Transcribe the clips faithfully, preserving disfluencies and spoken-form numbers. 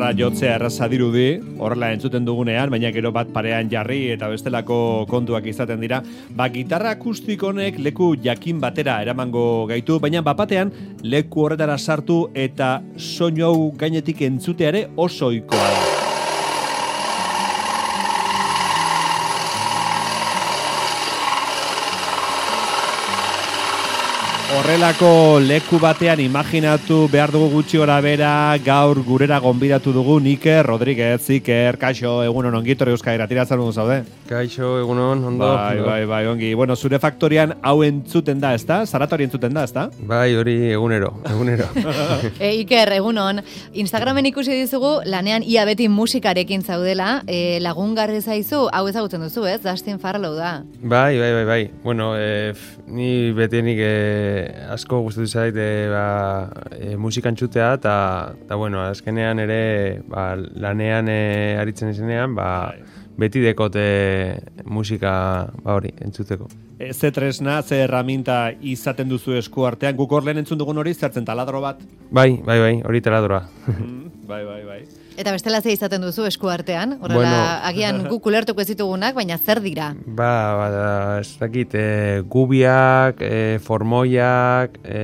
gitarra jotzea erraza dirudi, horrela entzuten dugunean, baina gero bat parean jarri eta bestelako kontuak izaten dira. Ba, gitarra akustiko honek leku jakin batera eramango gaitu, baina bapatean leku horretara sartu eta soinu hau gainetik entzuteare oso ohikoa da. Horrelako leku batean imaginatu behar dugu gutxi gora bera, gaur gurera gonbidatu dugu Iker Rodríguez. Iker, kaixo, egunon ongitor euskaira, tiratzen dugu zaude. Kaixo, egunon, ondo. Bai, bai, bai, ongi. Bueno, zure faktorian hau entzuten da, ezta? Zaratori entzuten da, ezta? Bai, hori egunero, egunero. e, Iker, egunon, Instagramen ikusi dizugu, lanean ia beti musikarekin zaudela, e, lagungarri zaizu, hau ezagutzen duzu, ez? Dustin Farlow da. Bai, bai, bai, bai. Bueno, e, ni betenik e, asko gustatu zait e, ba, e, musikan txutea, eta, eta bueno, azkenean ere ba, lanean e, aritzen izenean, ba, beti dekote musika ba, hori, entzuteko. E, ze tresna, ze erraminta izaten duzu esku artean, guk hor lehen entzun dugun hori zertzen taladro bat? Bai, bai, bai, hori taladroa. mm, bai, bai, bai. Eta bestela ze izaten duzu esku artean? Horrela, bueno, agian guk ulertuko ez ditugunak, baina zer dira? Ba, ba, ez dakit, e, gubiak, e, formoiak, e,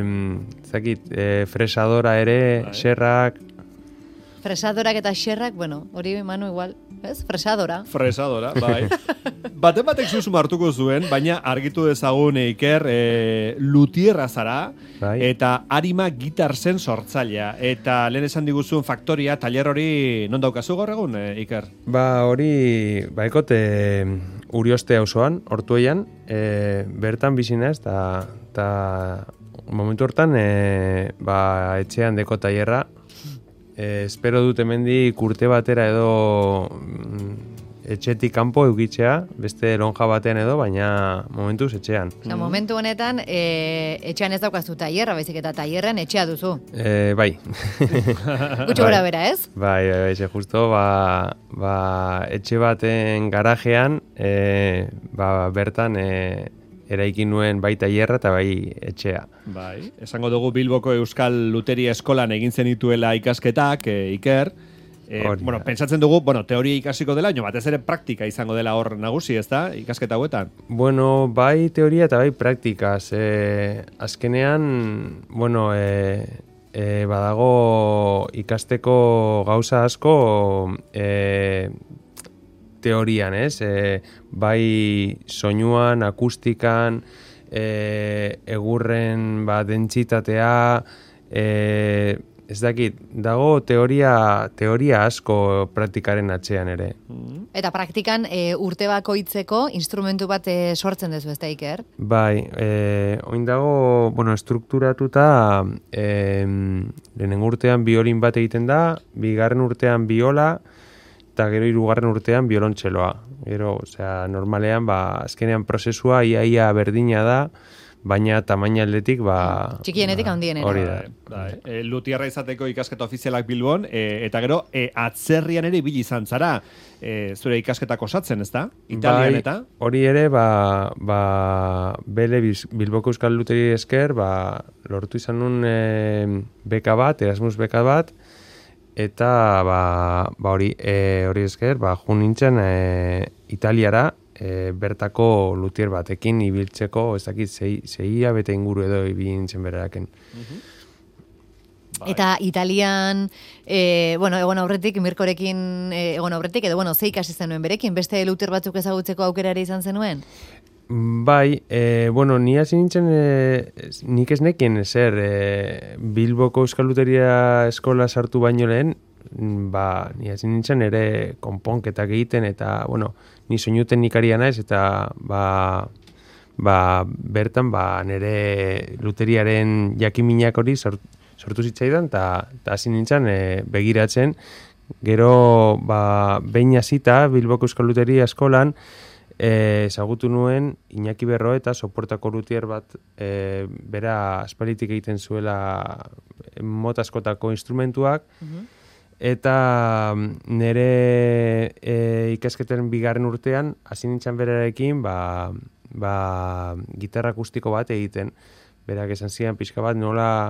ez dakit, e, fresadora ere, bai. Xerrak. Fresadorak eta xerrak, bueno, hori Manu igual, ez? Fresadora. Fresadora, bai. Baten batek zuzum hartuko zuen, baina argitu dezagun Iker, e, lutierra zara, bai. Eta arima gitar zen sortzailea. Eta lehen esan diguzun faktoria, taller hori non daukazu gaur egun, e, Iker? Ba, hori, ba, ekote Urioste auzoan, Ortuellan, e, bertan bizina ez, eta momentu hortan, e, ba, etxean deko tailerra. Eh, espero dut hemendik urte batera edo mm, etxetik kanpo eukitzea, beste lonja batean edo, baina momentuz etxean. Na, momentu honetan, e, etxean ez daukazu tailerra, baizik eta tailerren etxea duzu. Eh, bai. Gutxo gora bera, ez? Bai, bai, bai, justo, ba, ba, etxe baten garajean, e, ba, bertan, e, eraikin nuen bai tailerra eta bai etxea. Bai, esango dugu Bilboko Euskal Luteria Eskolan egin zenituela ikasketak, e, Iker. E, bueno, pentsatzen dugu, bueno, teoria ikasiko dela, baina batez ere praktika izango dela hor nagusi, ezta? Ikasketa hauetan. Bueno, bai teoria eta bai praktikaz. E, azkenean, bueno, e, e, badago ikasteko gauza asko e, teorian, ez? E, bai soinuan, akustikan, e, egurren ba, dentsitatea, e, ez dakit, dago teoria, teoria asko praktikaren atzean ere. Eta praktikan e, urte bakoitzeko instrumentu bat e, sortzen dezu, ez da, Iker? Bai, e, oin dago, bueno, strukturatuta, e, lehenengo urtean biolin bat egiten da, bigarren urtean biola, eta gero hirugarren urtean biolontxeloa. Gero, osea, normalean, ba, azkenean prozesua iaia berdina da, baina tamaina aldetik, ba... Txikienetik ba, handienera. Hori da. Da, e, lutierra izateko ikasketa ofizialak Bilbon, e, eta gero, e, atzerrian ere ibili izan zara, e, zure ikasketak osatzen, ez da? Italian bai, eta? Hori ere, ba, ba, bele Bilboko Euskal Luteri esker, ba, lortu izan nun e, beka bat, Erasmus beka bat, eta ba, ba hori e, hori esker, ba, jun nintzen e, Italiara, e, bertako lutier batekin ibiltzeko, ez dakit, zei, zeia bete inguru edo ibili nintzen berarekin. Uh-huh. Eta Italian, e, bueno, egon aurretik, Mirkorekin e, egon aurretik, edo, bueno, ze ikasi zenuen berekin, beste lutier batzuk ezagutzeko aukera ere izan zenuen? Bai, e, bueno, ni hasi nintzen, e, nik ez nekien ezer, e, Bilboko Euskal Luteria Eskola sartu baino lehen, ba, ni hasi nintzen ere konponketak egiten, eta, bueno, ni soinu teknikaria naiz, eta, ba, ba, bertan, ba, nire luteriaren jakiminak hori sortu, sortu zitzaidan, eta hasi nintzen e, begiratzen, gero, ba, behin hasita Bilboko Euskal Luteria Eskolan, E, ezagutu nuen Iñaki Berro eta soportako lutier bat e, bera aspalitik egiten zuela mota askotako instrumentuak, uh-huh. Eta nire e, ikasketen bigarren urtean hasi nintzen berarekin ba, ba, gitarra akustiko bat egiten. Berak esan zian pixka bat nola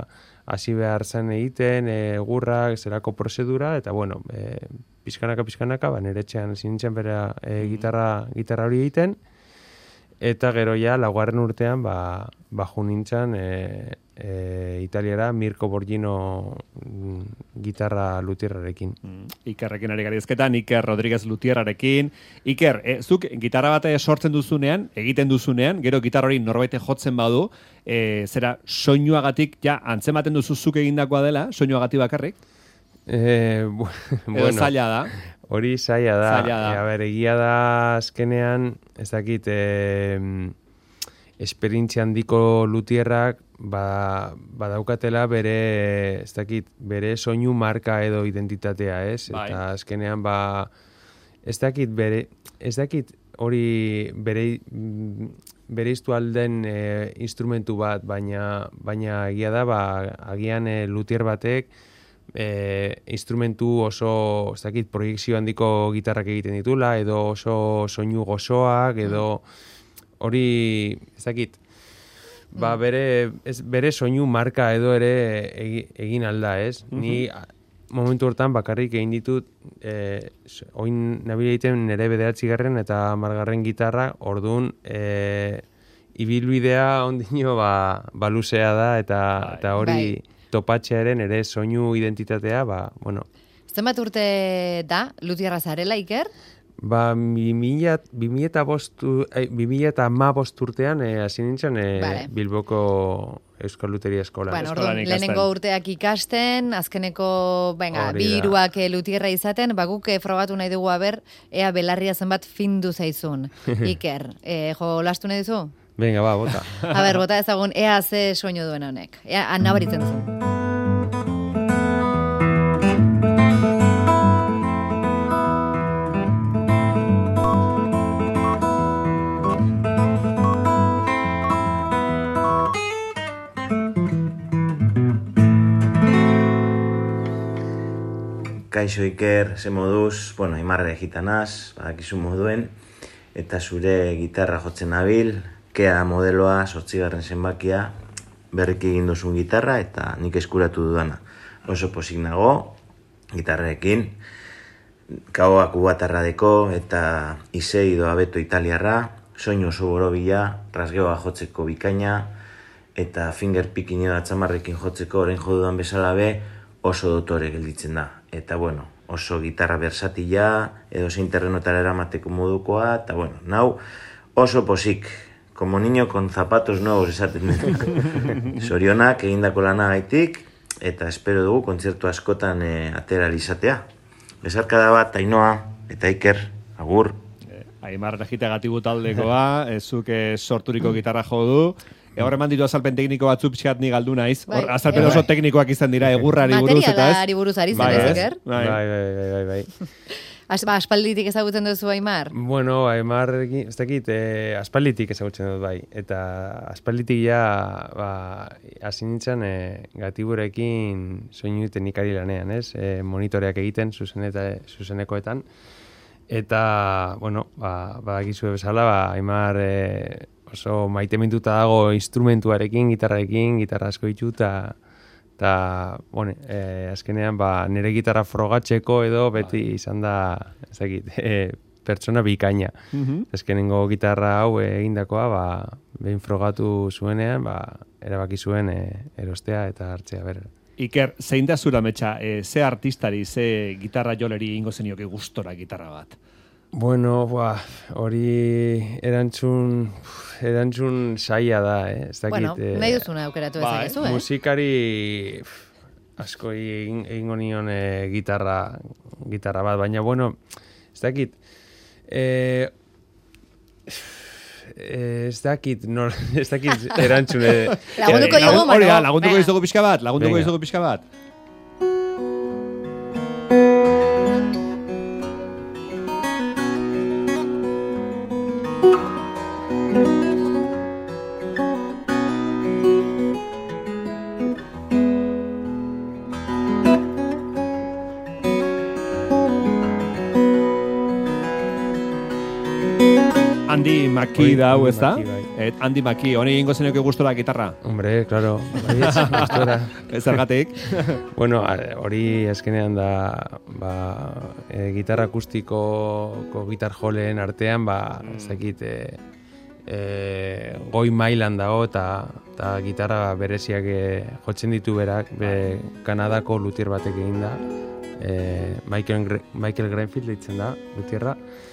hasi behar zen egiten, egurrak, zelako prozedura, eta bueno, e, pizkanaka, pizkanaka, ba, nire etxean zinintzen bera e, gitarra, gitarra hori egiten, eta gero ja, laugarren urtean, ba, ba nintzen e, e, Italiara Mirko Borgino mm, gitarra lutierrarekin. Mm, Ikerrekin ari garizketan, Iker Rodríguez Lutierrarekin. Iker, e, zuk gitarra bat sortzen duzunean, egiten duzunean, gero gitarra hori norbaite jotzen badu, e, zera soinuagatik ja antzematen duzu zuk egindakoa dela, soinuagatik bakarrik? E, bu, bueno, Edo zaila da. Hori zaila da. Zaila da. E, a ber, egia da azkenean, ez dakit, e, esperientzia handiko lutierrak ba, badaukatela bere, ez dakit, bere soinu marka edo identitatea, ez? Bai. Eta azkenean, ba, ez dakit, bere, ez dakit hori bere, bere iztu alden e, instrumentu bat, baina, baina egia da, ba, agian e, lutier batek, E, instrumentu oso, ez dakit, proiekzio handiko gitarrak egiten ditula, edo oso soinu gozoak, edo hori, ez dakit, ba, bere, ez, bere soinu marka edo ere egi, egin alda, ez? Mm-hmm. Ni momentu hortan bakarrik egin ditut, e, oin nabila egiten nire bederatzi garren eta margarren gitarra, orduan, e, ibilbidea ondino ba, ba luzea da, eta, eta hori... Bai. Topatxearen ere soinu identitatea, ba, bueno. Zenbat urte da, lutierra zarela, Iker? Ba, bi mila eta hamabost urtean hasi nintzen e, vale. Bilboko Euskal Luteria Eskola. Bueno, orduan, lehenengo urteak ikasten, azkeneko, venga, bi hiruak lutierra izaten, baguk frogatu nahi dugu aber, ea belarria zenbat findu zaizun. Iker, e, jo lastu nahi duzu? Venga, ba, bota. A ber, bota ezagun, ea ze soinu duen honek. Ea, nabaritzen zu. Kaixo Iker, ze moduz, bueno, Aimarre gitanaz, badakizu moduen, eta zure gitarra jotzen nabil, Kea modeloa, zortzigarren zenbakia, berriki egin duzun gitarra eta nik eskuratu dudana. Oso pozik nago, gitarrekin, kaoa kubatarra deko eta izei doa beto italiarra, soinu oso borobila, rasgeoa jotzeko bikaina, eta fingerpicking edo atzamarrekin jotzeko orain jodudan bezala be, oso dotore gelditzen da. Eta bueno, oso gitarra bersatila, edo zein terrenotara eramateko modukoa, eta bueno, nau oso pozik. Como niño con zapatos nuevos esaten dut. Zorionak egindako lana gaitik, eta espero dugu kontzertu askotan e, atera izatea. Besarkada bat, Ainoa eta Iker, agur. Eh, Aimar Gitagatibu taldekoa, ezuk eh, sorturiko gitarra jo du. E, hor eman ditu azalpen tekniko batzu pixkat ni galdu naiz. Hor, bai, azalpen oso teknikoak izan dira, egurrari buruz eta ez. Materialari buruz ari zen, ez, Iker? Bai, bai, bai, bai, bai. As, ba, aspalditik ezagutzen duzu Aimar? Bueno, Aimar, ez dakit, eh, aspalditik ezagutzen dut bai. Eta aspalditik ja, ba, hasi nintzen eh, Gatiburekin soinu teknikari lanean, ez? Eh, monitoreak egiten, zuzeneta, zuzenekoetan. Eta, bueno, ba, badakizu bezala, ba, Aimar eh, oso maite mintuta dago instrumentuarekin, gitarrarekin, gitarra asko ditu, eta... Eta, bueno, eh, azkenean, ba, nire gitarra frogatzeko edo beti izan da, ez dakit, eh, pertsona bikaina. Mm-hmm. Azkenengo gitarra hau egindakoa, ba, behin frogatu zuenean, ba, erabaki zuen eh, erostea eta hartzea ber. Iker, zein da zura metxa, eh, ze artistari, ze gitarra joleri ingo zenioke gustora gitarra bat? Bueno, ba, hori erantzun, erantzun saia da, eh? Ez dakit, bueno, nahi duzuna aukeratu ba, ezakezu, eh? Musikari asko egingo nion eh, gitarra, gitarra bat, baina, bueno, ez dakit, eh, ez dakit, no, ez dakit erantzun. Eh, lagunduko dugu, Manu. Hori da, lagunduko izugu pixka bat, lagunduko izugu pixka bat. Andy Maki da hau, ez da? Andy Maki, bai. Et Andy Maki, honi egingo zeneko gustora gitarra? Hombre, claro, baietz, gustora. Ez zergatik? Bueno, hori azkenean da, ba, e, gitarra akustikoko gitar joleen artean, ba, ez dakit, e, e, goi mailan dago, eta eta gitarra bereziak e, jotzen ditu berak, be, Kanadako luthier batek egin da, e, Michael, Gre Michael Greenfield ditzen da, luthierra,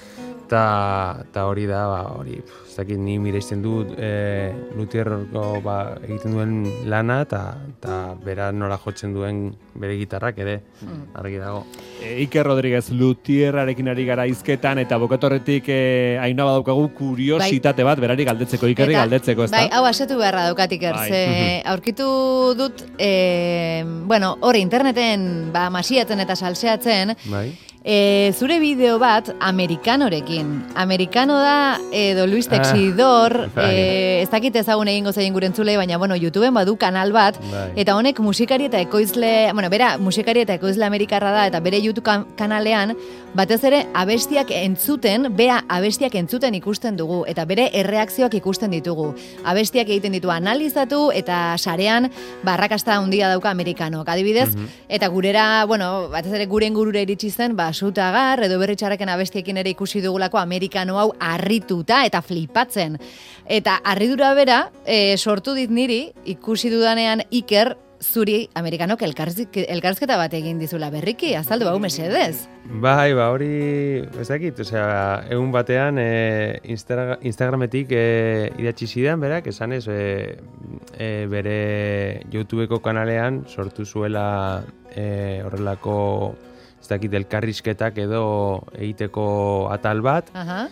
eta hori da, ba, hori, ez dakit, ni mireizten dut e, luthierroko ba, egiten duen lana, eta bera nola jotzen duen bere gitarrak ere, argi dago. E, Iker Rodriguez luthierrarekin ari gara hizketan, eta bokatorretik e, aina badaukagu kuriositate bat, berari galdetzeko, Ikerri Eta, galdetzeko, ez da? Bai, hau asetu beharra daukat Iker, Bai. ze aurkitu dut, e, bueno, hori interneten ba, masiatzen eta salseatzen, Bai. E, zure bideo bat amerikanorekin. Amerikano da edo Luis Texidor, Ah, bai. e, ez dakit ezagun egingo zein gure entzulei, baina bueno, YouTubeen badu kanal bat, Bai. eta honek musikari eta ekoizle, bueno, bera musikari eta ekoizle amerikarra da, eta bere YouTube kan- kanalean, batez ere abestiak entzuten, bea abestiak entzuten ikusten dugu, eta bere erreakzioak ikusten ditugu. Abestiak egiten ditu analizatu, eta sarean, barrakasta handia dauka amerikanok, adibidez, eta gurera, bueno, batez ere gure ingurura iritsi zen, ba, Sutagar, edo berritxarreken abestiekin ere ikusi dugulako amerikano hau harrituta eta flipatzen. Eta harridura bera, e, sortu dit niri, ikusi dudanean Iker, zuri amerikanok elkarrizketa bat egin dizula berriki, azaldu hau mesedez. Bai, ba, hori, ez dakit, osea, egun batean e, Instagra Instagrametik e, idatzi zidan, berak, esanez, e, e, bere YouTubeko kanalean sortu zuela e, horrelako, ez dakit, elkarrizketak edo egiteko atal bat, Aha.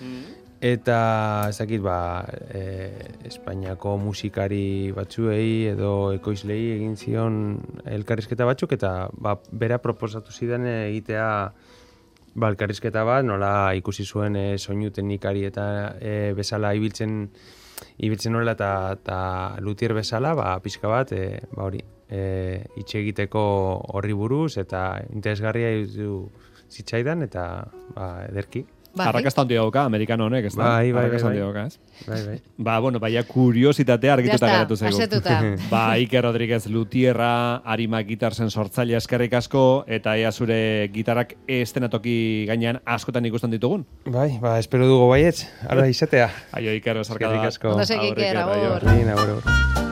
eta ez dakit, ba, e, Espainiako musikari batzuei edo ekoizlei egin zion elkarrizketa batzuk, eta ba, bera proposatu zidan egitea ba, elkarrizketa bat, nola ikusi zuen e, soinu teknikari eta e, bezala ibiltzen ibiltzen nola eta, eta luthier bezala, ba, pixka bat, e, ba, hori, e, itxe egiteko horri buruz, eta interesgarria iruditu zitzaidan, eta ba, ederki. Bai. Arrakasta handia dauka, amerikano honek, ez da? Bai, bai, Arrakasta bai, handia bai. dauka, ez? Bai, bai. Ba, bueno, baina kuriositatea argituta Ya está, geratu zaigu. asetuta. Ba, Iker Rodriguez luthierra, Arima gitarzen sortzaile eskerrik asko, eta ea zure gitarrak estenatoki gainean askotan ikusten ditugun. Bai, ba, espero dugu baietz, ara izatea. Aio, Iker, esarkada. Eskerrik asko. Ondo segi, Iker, Agur, Iker, aio. agur. Berdin, agur.